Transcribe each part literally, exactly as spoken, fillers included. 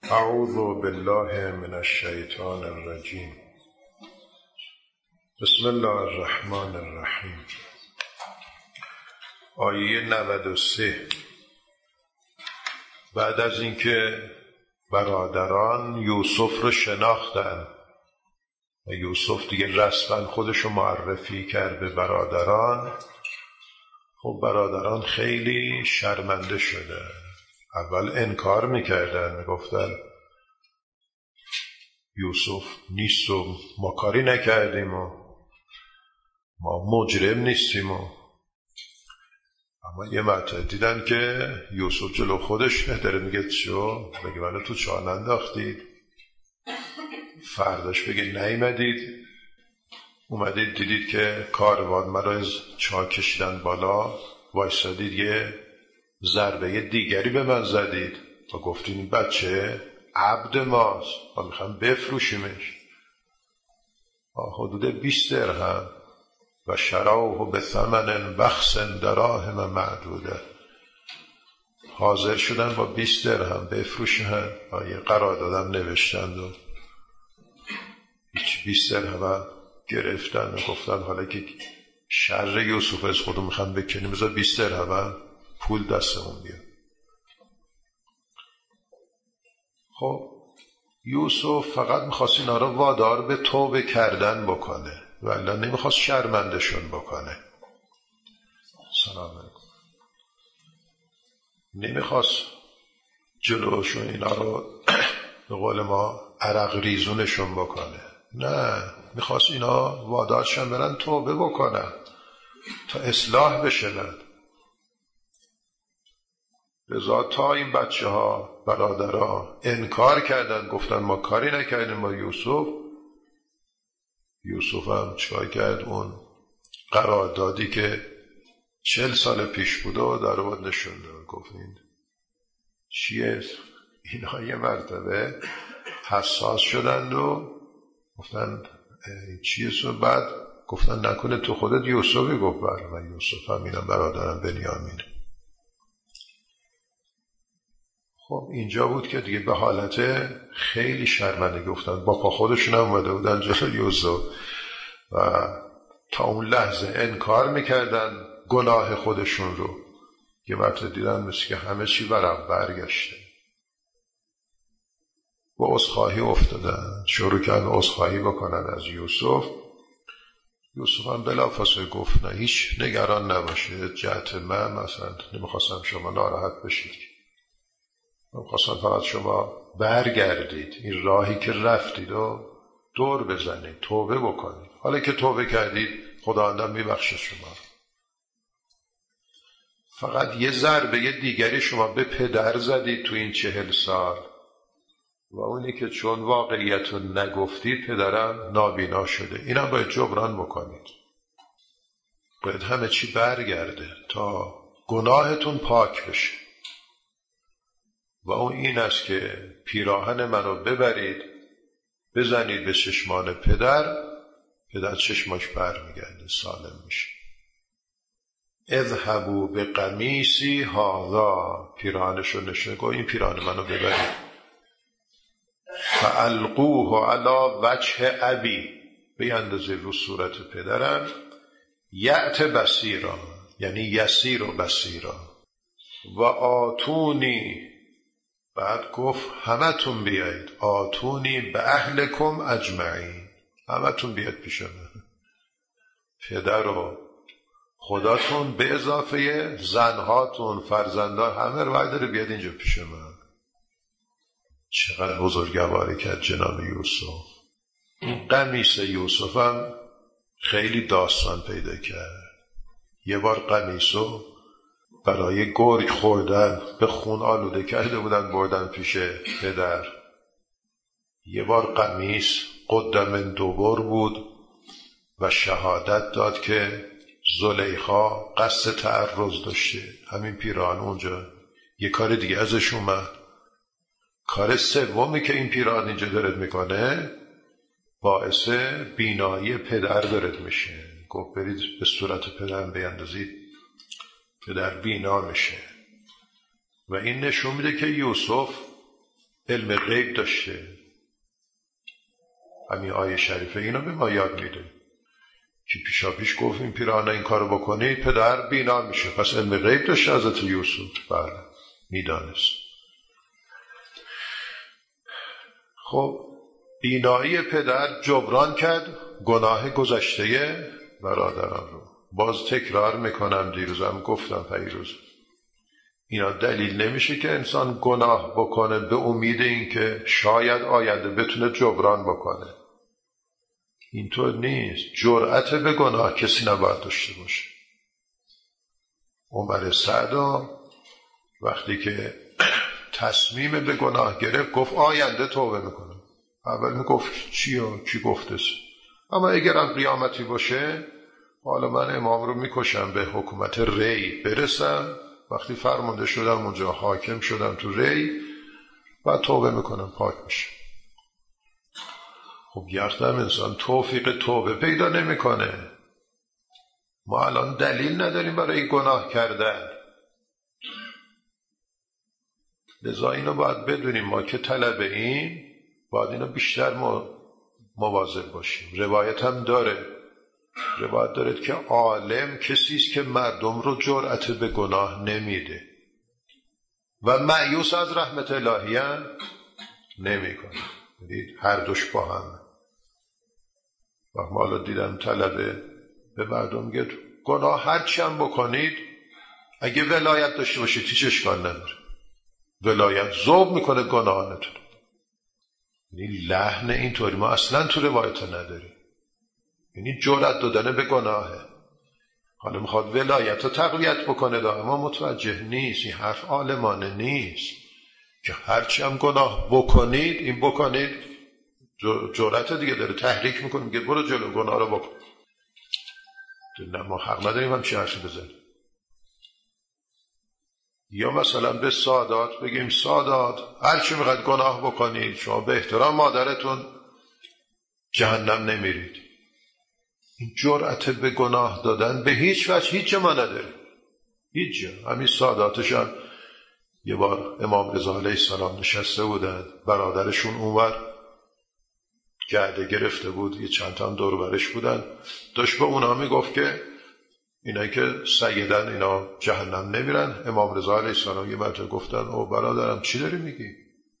اعوذ بالله من الشیطان الرجیم. بسم الله الرحمن الرحیم. آیه نود و سه. بعد از اینکه برادران یوسف رو شناختن و یوسف دیگه رسما خودشو معرفی کرد به برادران، خب برادران خیلی شرمنده شده. اول انکار میکردن، میگفتن یوسف نیست و ما کاری نکردیم و ما مجرم نیستیم و اما یه مرتبه دیدن که یوسف جلو خودش داره میگه چو بگه منو تو چاه ننداختید، فرداش بگه نیومدید، اومدید دیدید که کاروان مرا از چاه کشیدن بالا، وایسادید یه ضربه دیگری به من زدید و گفتید این بچه عبد ماست و میخوام بفروشیمش. حدود بیست درهم و شروه به ثمن بخس دراهم معدوده، حاضر شدن با بیست درهم بفروشن و یه قراردادم نوشتند و هیچ بیست درهم گرفتن و گفتن حالا که شر یوسف از خودم میخوام بکنیم بذار بیست درهم پول دستمون بیاد. خب یوسف فقط میخواست اینا رو وادار به توبه کردن بکنه ولی نمیخواست شرمندشون بکنه. سلام علیکم. نمیخواست جلوشون اینا رو به قول ما عرق ریزونشون بکنه، نه، میخواست اینا وادارشن برن توبه بکنن تا اصلاح بشنن. لذا تا این بچه ها برادرها انکار کردن، گفتن ما کاری نکردیم با یوسف، یوسف هم چیکار کرد؟ اون قراردادی که چل سال پیش بوده و در آورد نشون داد. گفتین چیه؟ اینا یه مرتبه حساس شدند و گفتن چیه؟ سو بعد گفتن نکنه تو خودت یوسفی؟ گفت بله و یوسف هم اینم برادرم بنیامینه. خب اینجا بود که دیگه به حالت خیلی شرمنده گفتن، با پا خودشون هم اومده بودن جلو یوسف و تا اون لحظه انکار میکردن گناه خودشون رو. یه وقت دیدن مثل که همه چی برم برگشته و عذرخواهی افتادن، شروع کردن عذرخواهی بکنن از یوسف. یوسف هم بلافاصله گفت نه، هیچ نگران نباشه، جهت من مثلا نمیخواستم شما ناراحت بشید، من خواستم فقط شما برگردید این راهی که رفتید و دور بزنید، توبه بکنید. حالا که توبه کردید خداوند میبخشه شما. فقط یه ضربه دیگری شما به پدر زدید تو این چهل سال و اونی که چون واقعیت رو نگفتید پدرم نابینا شده، اینم باید جبران بکنید. باید همه چی برگرده تا گناهتون پاک بشه و اون این است که پیراهن منو ببرید بزنید به چشمان پدر، پدر چشماش بر میگرده، سالم میشه. اذهبوا به قمیصی هذا، پیراهنشو نشون گو این پیراهن منو ببرید، فالقوه علی وجه ابی، به اندازه رو صورت پدرم، یأت بصیرا یعنی یسیر و بصیرا، و آتونی، بعد گفت همه تون بیایید، آتونی به اهلکم اجمعین، همه تون بیاد پیش من، پدر و خداتون به اضافه زنهاتون فرزندان همه رو باید داره بیاد اینجا پیش من. چقدر بزرگواری کرد جناب یوسف. این قمیص یوسف هم خیلی داستان پیدا کرد. یه بار قمیصو برای گرگ خوردن به خون آلوده کرده بودن بردن پیش پدر. یه بار قمیص قدم دوبار بود و شهادت داد که زلیخا قصد تعرض داشته، همین پیراهن اونجا. یه کار دیگه ازش اومد. کار سومی که این پیراهن اینجا دارد میکنه باعث بینایی پدر دارد میشه. گفت برید به صورت پدر بیندازید، پدر بینا میشه. و این نشون میده که یوسف علم غیب داشته. همین آیه شریفه اینو به ما یاد میده که پیشا پیش گفت این پیراهن این کارو بکنید پدر بینا میشه. پس علم غیب داشته حضرت یوسف. بله میدانست. خب بینایی پدر جبران کرد گناه گذشته برادران رو. باز تکرار میکنم، دیروزم گفتم پیروز، اینا دلیل نمیشه که انسان گناه بکنه به امید این که شاید آینده بتونه جبران بکنه. اینطور نیست. جرأت به گناه کسی نباید داشته باشه. عمر سعدا وقتی که تصمیم به گناه گرفت گفت آینده توبه میکنم. اول میگفت چیو کی گفتس، اما اگرم قیامتی باشه حالا من امام رو میکشم به حکومت ری برسم، وقتی فرمانده شدم اونجا حاکم شدم تو ری و توبه میکنم پاک میشه. خب یقدم انسان توفیق توبه پیدا نمیکنه. ما الان دلیل نداریم برای گناه کردن. لذا اینو باید بدونیم ما که طلبه این باید اینو بیشتر مواظب باشیم. روایت هم داره، روایت داره که عالم کسیست که مردم رو جرأت به گناه نمیده و مایوس از رحمت الهی هم نمی کنه. دید هر دوش با هم. و ما دیدم طلبه به مردم میگه گناه هر چی هم بکنید اگه ولایت داشته باشید هیچ اشکال نداره. ولایت ذوب میکنه گناهانتون. یعنی لحن اینطوری ما اصلا تو روایت نداریم. یعنی جرأت دادن به گناهه. حالا میخواد ولایت رو تقویت بکنه دا اما متوجه نیست. این حرف عالمانه نیست که هرچی هم گناه بکنید این بکنید. جرأت دیگه داره تحریک میکنه، میگه برو جلو گناه رو بکن. نه ما حق نداریم همچین حرفی بزنیم. یا مثلا به سادات بگیم سادات هرچی میخواد گناه بکنید شما به احترام مادرتون جهنم نمیرید. این جرأت به گناه دادن به هیچ وجه هیچ جا ما نداره. هیچ جا. همین ساداتش هم یه بار امام رضا علیه السلام نشسته بودن، برادرشون اونور گرده گرفته بود، یه چند تا هم دور برش بودن، داشت به اونا میگفت که اینایی که سیدن اینا جهنم نمیرن. امام رضا علیه السلام یه مرتبه گفتن او برادرم چی داری میگی؟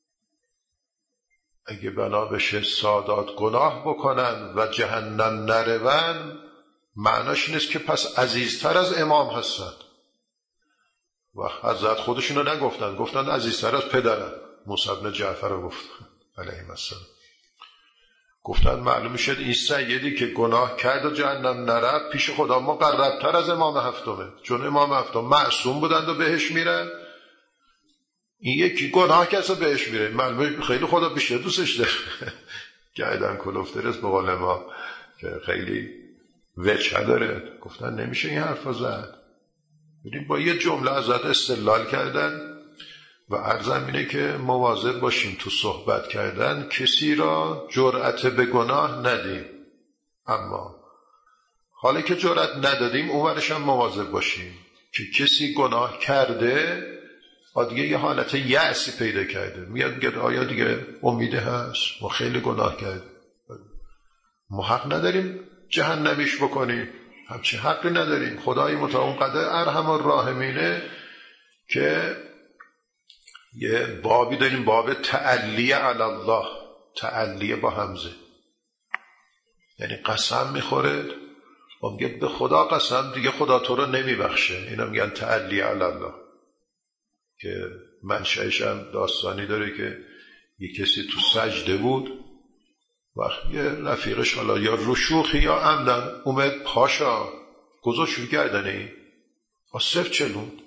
اگه بنا بشه سادات گناه بکنن و جهنم نرون معناش این است که پس عزیزتر از امام هستن. و حضرت خودشونو نگفتن، گفتن عزیزتر از پدرن. موسی بن جعفر رو گفتن علیه السلام. گفتن معلوم شد این سیدی که گناه کرد و جهنم نرفت پیش خدا مقربتر از امام هفتمه، چون امام هفتم معصوم بودند و بهش میرن. این یکی گناه کرد و بهش میره، معلومه خیلی خدا بیشتر دوستش داره. گردن کلفترس به قول ما که خیلی وجه داره. گفتن نمیشه این حرفا زد. ببین با یه جمله ازت استدلال کردن. و عرضم اینه که مواظب باشیم تو صحبت کردن کسی را جرأت به گناه ندیم. اما حالا که جرأت ندادیم اونورش هم مواظب باشیم که کسی گناه کرده دیگه یه حالت یأسی پیدا کرده، میاد میگه آیا دیگه امیده هست؟ ما خیلی گناه کردیم، ما حق نداریم جهنمیش بکنیم، همچین حقی نداریم. خدای متعال قدر ارحم الراحمینه که یه بابی داریم، باب تعلی علی الله، تعلی با همزه، یعنی قسم میخوره و میگه به خدا قسم دیگه خدا تو رو نمیبخشه. اینا میگن تعلی علی الله، که منشأش هم داستانی داره که یه کسی تو سجده بود و یه رفیقش حالا یا رو شوخی یا عمدن اومد پاشا گذاشت رو گردنه آصف چلوند.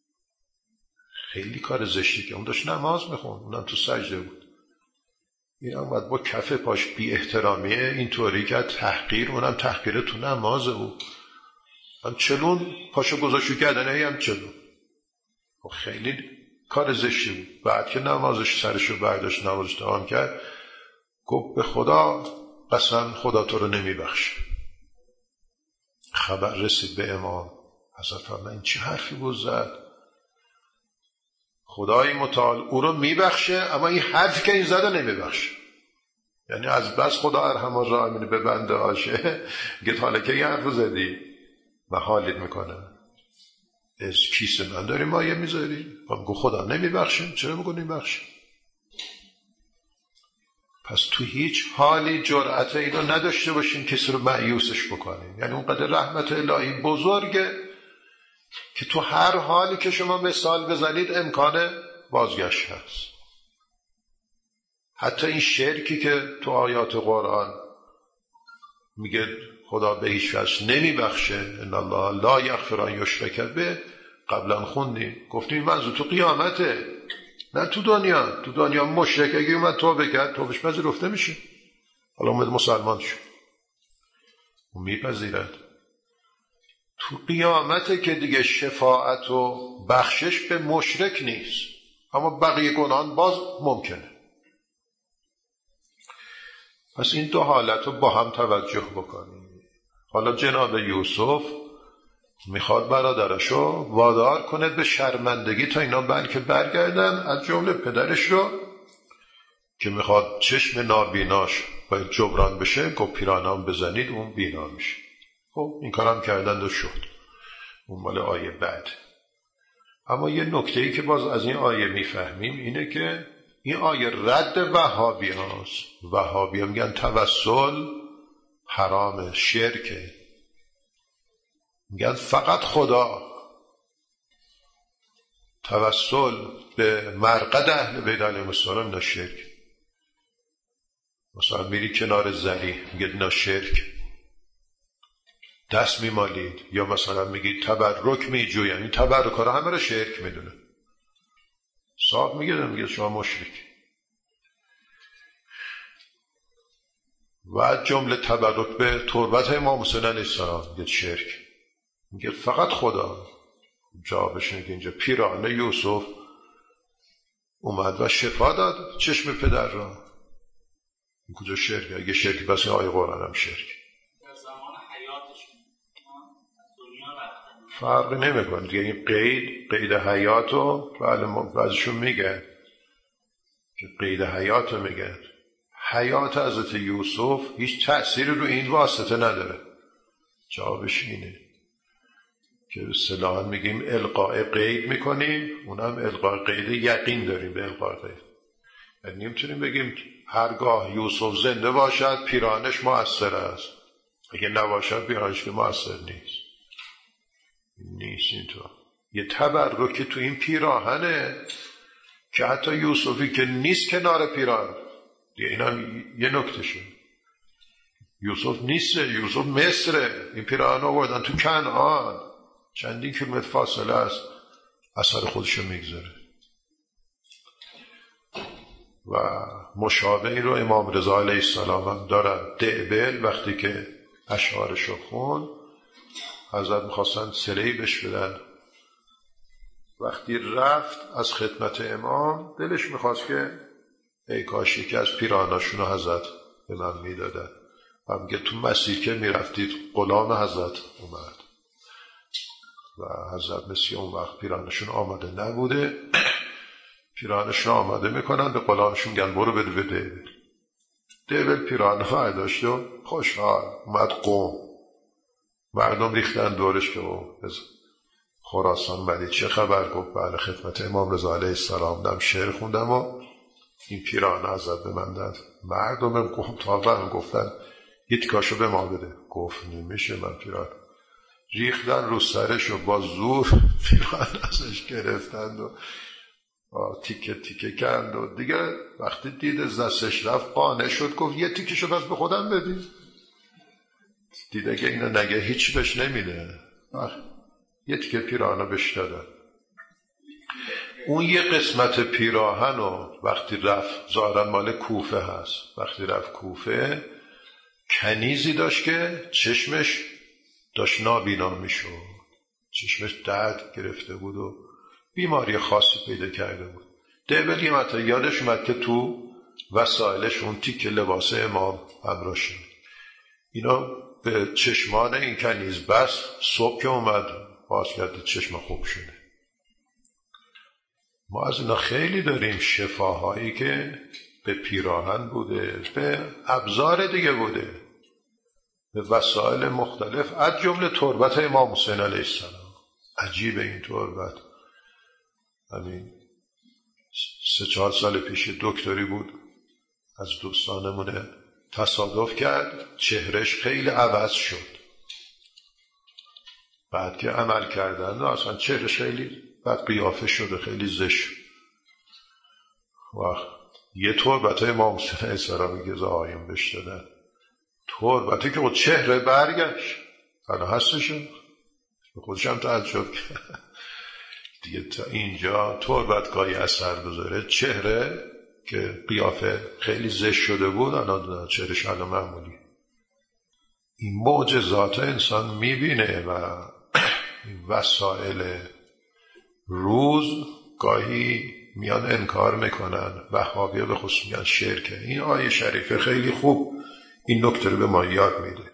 خیلی کار زشتی که اون داشت نماز میخوند، اونم تو سجده بود. این اومد با کف پاش بی احترامیه اینطوری که تحقیر، اونم تحقیر تو نمازه بود، هم چلون پاشا گذاشت رو گردنه هم چلون. خیلی کار زشتی بود. بعد که نمازش سرشو برداشت نمازش تمام کرد گفت به خدا قسم خدا تو رو نمیبخشه. خبر رسید به امام. حضرت فرمودن این چه حرفی بود زد؟ خدای متعال او رو میبخشه، اما این حرفی که این زده نمیبخشه. یعنی از بس خدا ارحم الراحمین به بنده هاشه گه حالا که یه حرف زدی و حالت میکنه از کیسه من داری مایه میذاری و میگو خدا نمیبخشه. چرا میگو نمیبخشه؟ پس تو هیچ حالی جرأت اینو نداشته باشین کسی رو مایوسش بکنین. یعنی اونقدر رحمت الهی بزرگه که تو هر حالی که شما مثال بزنید امکان بازگشت هست. حتی این شرکی که تو آیات قرآن میگه خدا به هیچ وجه نمیبخشه، ان الله لا یغفر ان یشرک به، قبلا خوندیم گفتیم منظور تو قیامته نه تو دنیا. تو دنیا مشرک اگه اومد توبه کرد توبهش پذیرفته میشه. حالا اومد مسلمان شد اون میپذیرد. تو قیامته که دیگه شفاعت و بخشش به مشرک نیست، اما بقیه گناهان باز ممکنه. پس این دو حالت رو با هم توجه بکنیم. حالا جناب یوسف میخواد برادرشو وادار کنه به شرمندگی تا اینا بلکه برگردن، از جمله پدرش رو که میخواد چشم نابیناش باید جبران بشه، گفت پیرانم بزنید اون بینا میشه. خب این کارم کردند و شد. اون مال آیه بعد. اما یه نکته‌ای که باز از این آیه میفهمیم اینه که این آیه رد وهابی هاست. وهابی هم میگن توسل حرام، شرکه. میگن فقط خدا. توسل به مرقد اهل بیت علیهم السلام نه شرک. مثلا میری کنار زری میگه نه شرک، دست میمالید. یا مثلا میگی تبرک میجوی، یعنی تبرک ها رو همه رو شرک میدونه. صاحب میگه میگه شما مشرک. و جمله تبرک به تربت امام حسین علیه السلام میگه شرک. میگه فقط خدا. جوابش اینه که اینجا پیرانه یوسف اومد و شفا داد چشم پدر را. این کجا شرک؟ اگه شرک بس این آیه قرآن هم شرک. در زمان حیاتش فرقی نمیکنه دیگه. این قید قید حیاتو بله بعضشون میگه که قید حیاتو میگه. حیات حضرت یوسف هیچ تأثیری رو این واسطه نداره. جوابش اینه که اصطلاحاً میگیم القاء قید میکنیم، اونم القاء قید یقین داریم به القاء قید. یعنی نمیتونیم بگیم هرگاه یوسف زنده باشد پیرانش مؤثر است، اگه نباشد پیرانش که مؤثر نیست. نیست اینطور. یه تبرکی تو این پیراهنه که حتی یوسفی که نیست کنار پیران دیگه. اینا یه نکته شد. یوسف نیسته، یوسف مصره. این پیراهن آوردن تو کنعان، چندین کیلومتر فاصله است، اثر خودشو میگذاره. و مشابهی رو امام رضا علیه السلام هم دارن. دعبل وقتی که اشعارشو خون حضرت میخواستن سلهی بهش بدن، وقتی رفت از خدمت امام دلش میخواست که ای کاشی که از پیراناشون حضرت به من میدادن. و میگه تو مسیر که میرفتید غلام حضرت اومد و حضرت مثل اون وقت پیرانشون آمده نبوده. پیرانشون آمده میکنن به غلامشون گن برو بده به دیبل. دیبل پیرانه داشت و خوشحال اومد. قوم مردم ریختن دورش که او خراسان بدید چه خبر؟ گفت بله خدمت امام رضا علیه السلام دم شعر خوندم و این پیرانه حضرت به من داد. مردم قوم تا گفتن هیچ به ما بده. گفت نمیشه من پیرانه. ریختن رو سرش و با زور پیرانه ازش گرفتند و تیکه تیکه کند و دیگه وقتی دید از دستش رفت قانع شد. گفت یه تیکه شو بس به خودم بدید. دیده که اینو نگه هیچی بهش نمیده. یه تیکه پیراهن بهش دادن. اون یه قسمت پیراهن و وقتی رفت ظاهرا مال کوفه هست. وقتی رفت کوفه کنیزی داشت که چشمش داشت نابینا میشد، چشمش درد گرفته بود و بیماری خاصی پیدا کرده بود. دیبلی متا یادش اومد که تو وسایلش اون تیکه لباس امام همراه شد. اینا به چشمان این کنیز بس. صبح که اومد باز کرد چشم خوب شده. ما از اینا خیلی داریم، شفاهایی که به پیراهن بوده، به ابزار دیگه بوده، به وسایل مختلف، از جمله تربت امام حسین علیه السلام. عجیب این تربت. همین سه چهار سال پیش دکتری بود از دوستانمونه، تصادف کرد چهرش خیلی عوض شد. بعد که عمل کردن اصلا چهرش خیلی بعد قیافه شده، خیلی زشت. و یه تربت امام حسین علیه السلام که آقایون بهش دادن، تربتی که خود چهره برگشت، حالا هستشون به خودشم تعجب کرد دیگه تا اینجا تربت گاهی اثر بذاره. چهره که قیافه خیلی زشت شده بود الان چهرش الان معمولی. این معجزات انسان میبینه و این وسایل روز گاهی میان انکار میکنن، وهابیه به خصوص میان شرکه. این آیه شریفه خیلی خوب این نکته رو به ما یاد میده.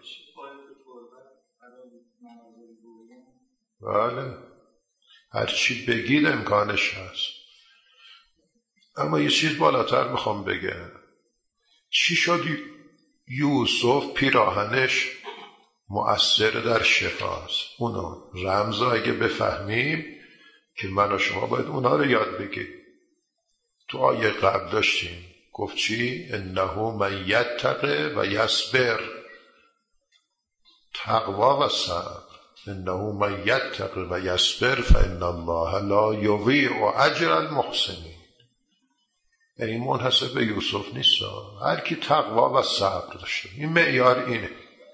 بله، هر چی بگید امکانش هست. اما یه چیز بالاتر میخوام بگم، چی شد یوسف پیراهنش مؤثر در شفاست؟ اونو رمزا اگه بفهمیم که من و شما باید اونا رو یاد بگیم. تو آیه قبل داشتیم گفت چی؟ انه من یتقی و یصبر، تقوا و صبر. انه من یتقی و یصبر فان الله لا یضیع اجر المحسنین. یعنی منحصر به یوسف نیست، هر کی تقوا و صبر داشته. این معیار اینه.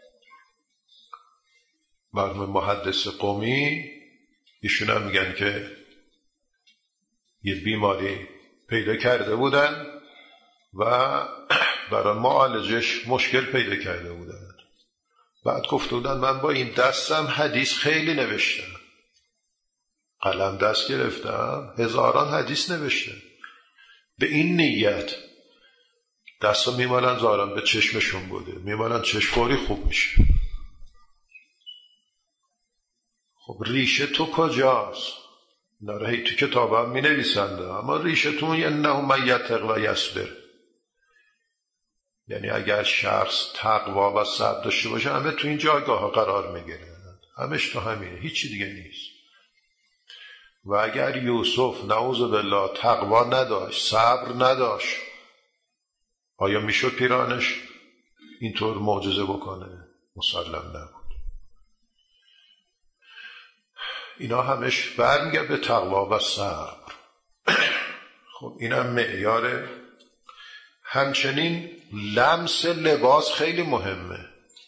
مرحوم محدث قمی ایشون هم میگن که یه بیماری پیدا کرده بودن و برای معالجش مشکل پیدا کرده بودن. بعد گفته بودن من با این دستم حدیث خیلی نوشتم، قلم دست گرفتم هزاران حدیث نوشتم. به این نیت دستم میمالن زارم به چشمشون بوده، میمالن چشم فوری خوب میشه. خب ریشه تو کجاست؟ نرهی تو کتاب هم می نویسنده، اما ریشه تو یه انه من یتق و یصبر. یعنی اگر شخص تقوا و صبر داشته باشه همه تو این جایگاه ها قرار می گیرن. همش تو همینه، هیچی دیگه نیست. و اگر یوسف نعوذ بالله تقوا نداشت، صبر نداشت، آیا میشد پیرانش اینطور معجزه بکنه؟ مسلم نبود. اینا همش برمیگرد به تقوا و صبر. خب اینم معیاره. همچنین لمس لباس خیلی مهمه.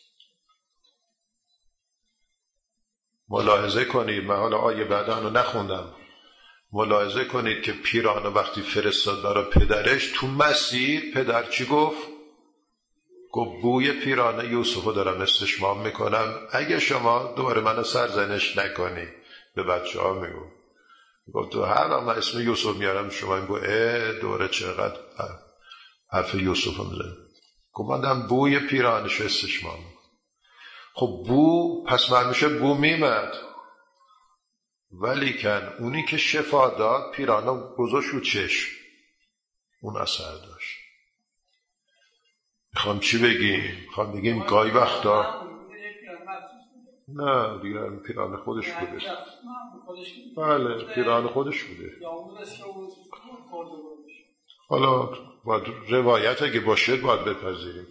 ملاحظه کنید، من حالا آیه بعدانو نخوندم، ملاحظه کنید که پیرانو وقتی فرستاد برای پدرش تو مسیر، پدر چی گفت؟ گفت بوی پیرانه یوسفو دارم استشمام میکنم، اگه شما دوباره منو سرزنش نکنی. به بچه ها میگو گفت تو هر وقت من اسم یوسف میارم شما میگو اه دوره چقدر حرف یوسف رو میزن. گفت من دارم بوی پیرانش استشمام میکنم. خب بو پس من میشه بو میمد، ولیکن اونی که شفا داد پیرانه گذاشت رو چشم، اون اثر داشت. میخوام چی بگیم؟ میخوام بگیم گاهی وقتا نه دیگه پیرانه خودش بوده. بله پیرانه خودش بوده. حالا باید روایت اگه باشه باید بپذیریم.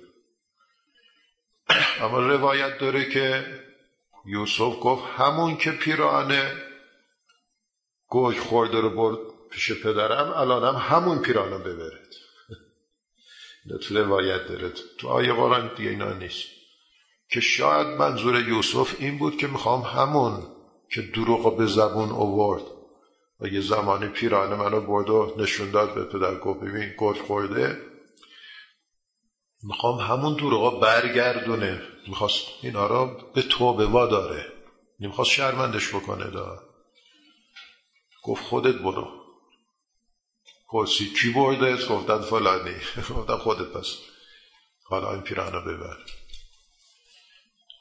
اما روایت داره که یوسف گفت همون که پیرانه گوش خورده رو برد پیش پدرم، الانم همون پیرانه ببرد. تو روایت داره، تو آیه قرآن دیگه اینا نیست. که شاید منظور یوسف این بود که میخوام همون که دروغ به زبون آورد و یه زمانی پیرانه منو برد و نشون داد به پدر، گفت ببین گوش خورده، میخوام همون دروغا برگردونه. میخواست اینا را به توبه واداره، نمیخواست شرمندش بکنه. دا گفت خودت برو. پرسی کی برده؟ گفتن فلانی. گفتن خودت پس حالا این پیرانه ببر.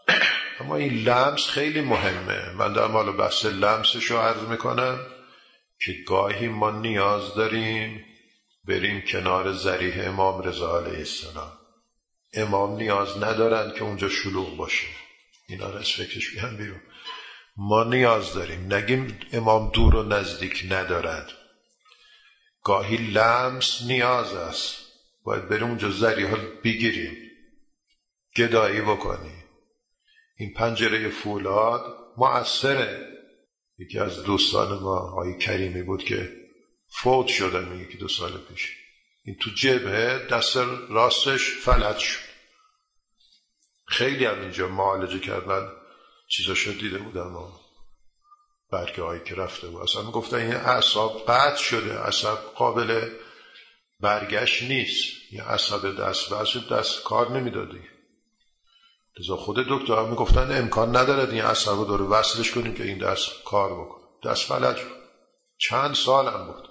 اما این لمس خیلی مهمه. من در مال بحث لمسش رو عرض میکنم که گاهی ما نیاز داریم بریم کنار ضریح امام رضا علیه السلام. امام نیاز ندارن که اونجا شلوغ باشه، اینا رو از فکرش بیان بیرون. ما نیاز داریم، نگیم امام دور و نزدیک ندارد. گاهی لمس نیاز است، باید بریم اونجا ذریح بگیریم، گدایی بکنیم. این پنجره فولاد مؤثره. یکی از دوستان ما آقای کریمی بود که فوت شدن میگه که دو سال پیش، این تو جبهه دست راستش فلج شد. خیلی هم اینجا معالجه کرد، من چیزاشو دیده بودم و برگه هایی که رفته بود اصلا میگفتن این اعصاب قطع شده، عصب قابل برگشت نیست، این عصب دست واسه دست کار نمیدادی. لذا خود دکتر هم میگفتن امکان نداره این عصب رو داره وصلش کنیم که این دست کار بکنه. دست فلج بود، چند سال هم بود.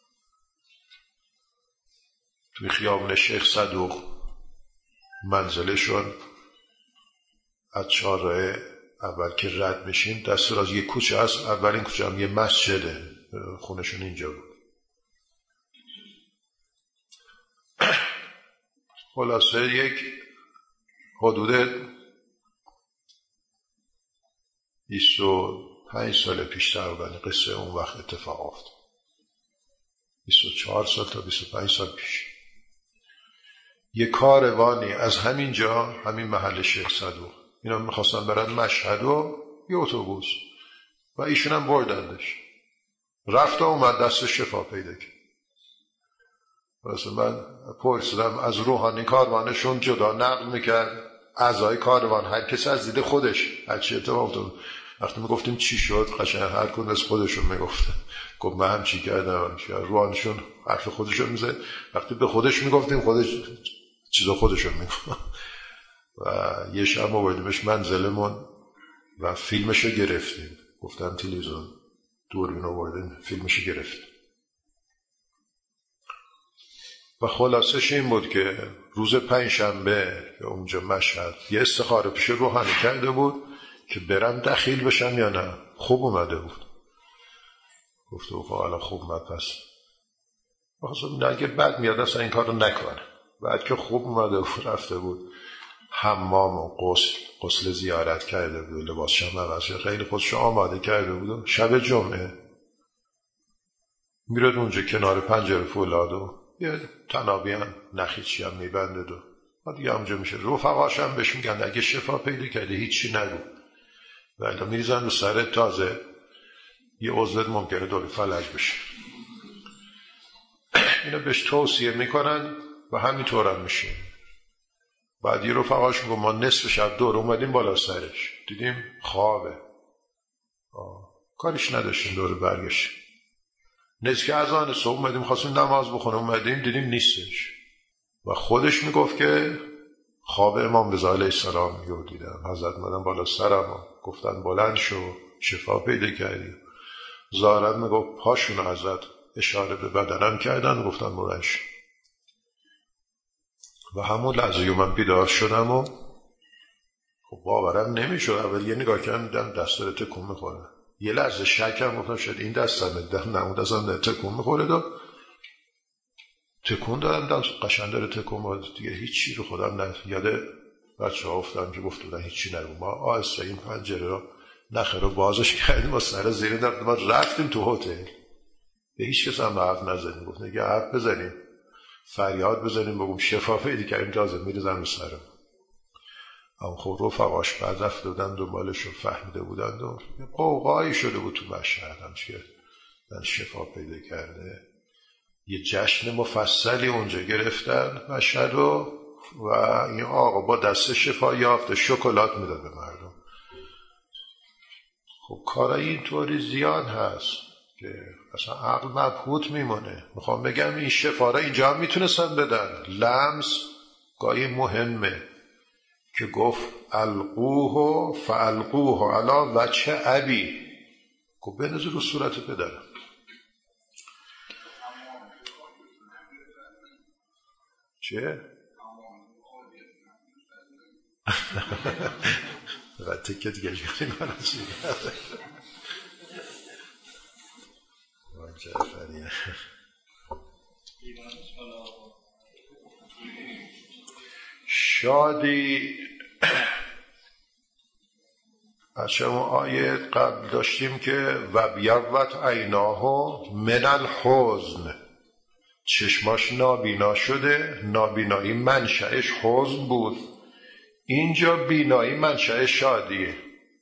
توی خیابون شیخ صدوق منزلشون از چهارراه اول که رد میشیم دست راز یه کوچه هست، اولین کوچه هم یه مسجده، خونشون اینجا بود. خلاصه یک حدود بیست و پنج سال پیش تقریبا قصه اون وقت اتفاق افتاد. بیست و چهار سال تا بیست و پنج سال پیش یه کاروانی از همین جا، همین محل شیخ صدوق، اینا میخواستن برن مشهد و یه اتوبوس و ایشون هم بردندش. رفت و اومد دست شفا پیدا کرد. واسه من پرسیدم از روحانی کاروانشون جدا نقل میکرد اعضای کاروان، هر کسی از دید خودش هر چی اتفاق افتاد. وقتی میگفتیم چی شد قشنگ هر کدوم از خودشون میگفتن. گفت من هم چی کردم، روحانیشون حرف خودشون میزد. وقتی به خودش میگفتیم خودش چیزا خودشون میگفت. و یه شب آوردیمش منزلمون و فیلمشو گرفتیم. گفتم تلویزیون دوربین آوردیم فیلمشو گرفتیم. و خلاصش این بود که روز پنجشنبه که اونجا مشهد یه استخاره پیش روحانی کرده بود که برم دخیل بشم یا نه. خوب اومده بود. گفته خب الان خوب اومد، پس بخواستم نگه بد میاد اصلا این کار رو نکنه. بعد که خوب اومده بود رفته بود حمام و غسل غسل زیارت کرده بود، لباسش هم عوض شده، خیلی خودش آماده کرده بود. شب جمعه میرد اونجا کنار پنجره فولاد و یه تنابی هم نخیچی هم میبنده دو و دیگه همونجا میشه. رفقاش هم بهش میگن اگه شفا پیدا کرده هیچی نگو، ولی میریزن رو سرت، تازه یه عضوت ممکنه دور فلج بشه. اینو بهش توصیه میکنن و همینطور هم میشه. بعد یه رفقاش میگن ما نصف شب دور اومدیم بالا سرش، دیدیم خوابه، آه. کارش نداشتیم دور برگشت. نزدیک اذان صبح اومدیم خواستیم نماز بخونیم، اومدیم دیدیم نیستش و خودش میگفت که خواب امام رضا علیه السلام رو دیدم. حضرت اومدن بالا سرم و گفتن بلند شو شفا پیدا کردی. ظاهرا میگفت پاشون حضرت اشاره به بدنم کردن و گفتن بلند شو. و همون لحظه من بیدار شدم و خب باورم نمیشد. اول یه نگاه کردم دیدم دست داره تکون میخوره. یه لحظه شکم گفتم شاید این دستم دیدم نه اون دستم داره تکون میخوره. دو تکون دادم دم قشنگ داره تکون میخوره دیگه. هیچی رو خودم نه یاد بچه ها افتادم که گفت بودن هیچی نگو. ما آهسته این پنجره رو نخه رو بازش کردیم و سر زیر در ما رفتیم تو هتل. به هیچ کس هم حرف نزدیم. گفت نگه حرف بزنیم فریاد بزنیم بگم شفا پیدا کردیم تازه میرزن رو سرم. اما خب رفقاش بعد رفته بودن دنبالش رو فهمیده بودن و قوقایی شده بود تو مشهد هم که شفا پیدا کرده. یه جشن مفصلی اونجا گرفتن مشهد و و این آقا با دست شفا یافته شکلات میداد به مردم. خب کارای اینطوری زیاد هست که اصلا عقل مبهوت میمونه. میخوام بگم این شفا را اینجا هم میتونستن بدن. لمس گاهی مهمه که گفت القوه فالقوه علی وجه ابی، گفت بنز رو صورت پدرم. چه؟ فقط تکه دیگه کنیم جعفری. شادی بچه اون آیه قبل داشتیم که و بیضت عیناه من الحزن، چشماش نابینا شده، نابینایی منشأش حزن بود، اینجا بینایی منشأ شادیه.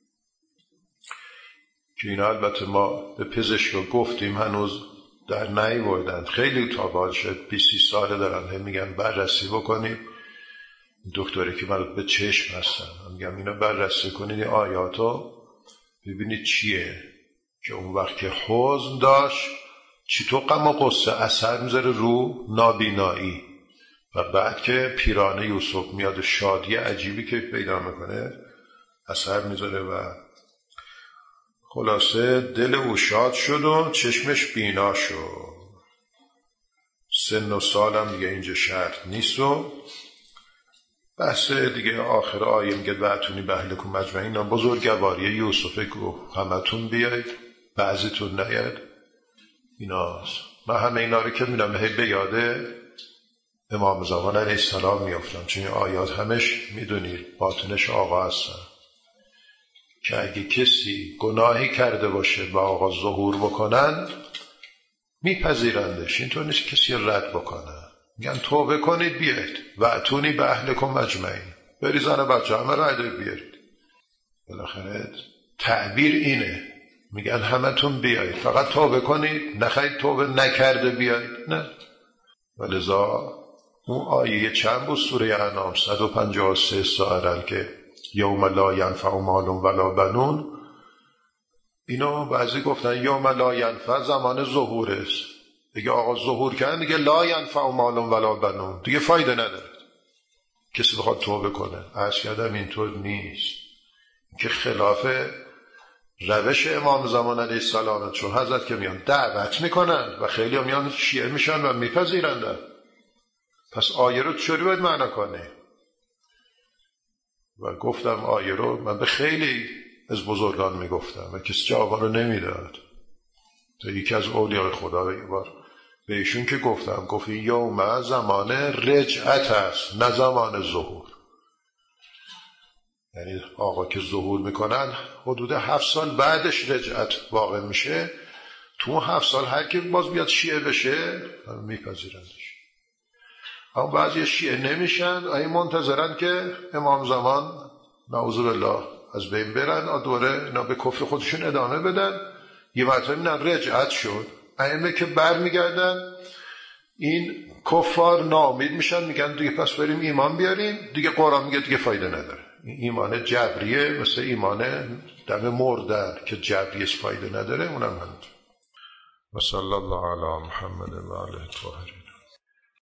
که اینا البته ما به پزشکا گفتیم هنوز در نیاوردن، خیلی تابال شد، بیست ساله دارن هم میگن بررسی بکنید. دکتری که مربوط به چشم هستن میگم اینا بررسی کنید آیاتو ببینید چیه که اون وقت که حزن داشت چطور غم و غصه اثر میذاره رو نابینایی، و بعد که پیرانه یوسف میاد شادی عجیبی که پیدا میکنه اثر میذاره و خلاصه دل او شاد شد و چشمش بینا شد. سن و سالم دیگه اینجا شرط نیست. و بحث دیگه آخر آیه میگه بعتونی به اهلکم اجمعین، اینا بزرگواری یوسفه که همتون بیاید بعضیتون نیاید. ایناست من همه اینا رو که میدم هی به یاده امام زمان علیه السلام میافتم، چون این آیات همش میدونید باطنش آقا هستن که اگه کسی گناهی کرده باشه با آقا ظهور بکنن میپذیرندش، اینطور نیست کسی رد بکنن، میگن توبه کنید بیاید و اتونی به اهلکم اجمعین، بری زن بچه همه رایده بیارید. بالاخره تعبیر اینه، میگن همتون بیاید فقط توبه کنید، نخواهید توبه نکرده بیاید نه. ولذا اون آیه چند بود سوره انعام صد و پنجاه و سه سائرن که یوم لا ینفع مال ولا بنون، اینو بعضی گفتن یوم لا ینفع زمان ظهور است، دیگه آقا ظهور کردن دیگه لا ینفع مال ولا بنون دیگه فایده نداره کسی بخواد توبه کنه. عرض کردم اینطور نیست، که خلاف روش امام زمان علیه السلام، چون حضرت که میان دعوت میکنن و خیلی هم میان شیعه میشن و میپذیرندن، پس آیه رو چوری باید معنا کنه. و گفتم آیه رو من به خیلی از بزرگان میگفتم و کسی جواب رو نمیداد، تا یکی از اولیاء خدا یه بار به ایشون که گفتم گفت یوم زمان رجعت است نه زمان ظهور، یعنی آقا که ظهور میکنن حدود هفت سال بعدش رجعت واقع میشه، تو هفت سال هر که باز بیاد شیعه بشه میپذیرندش. اما بعضی شیعه نمیشن، این منتظرن که امام زمان نعوذ بالله از بین برن، دوره اینا به کفر خودشون ادامه بدن. یه مرتبه میبینن رجعت شد، ائمه که بر میگردن این کفار ناامید میشن، میگن دیگه پس بریم ایمان بیاریم، دیگه قرآن میگه دیگه فایده نداره. ایمان جبریه مثل ایمان دم مردن که جبریه فایده نداره، اونم همینطور. و صلی الله علی محمد و آله الطاهرین.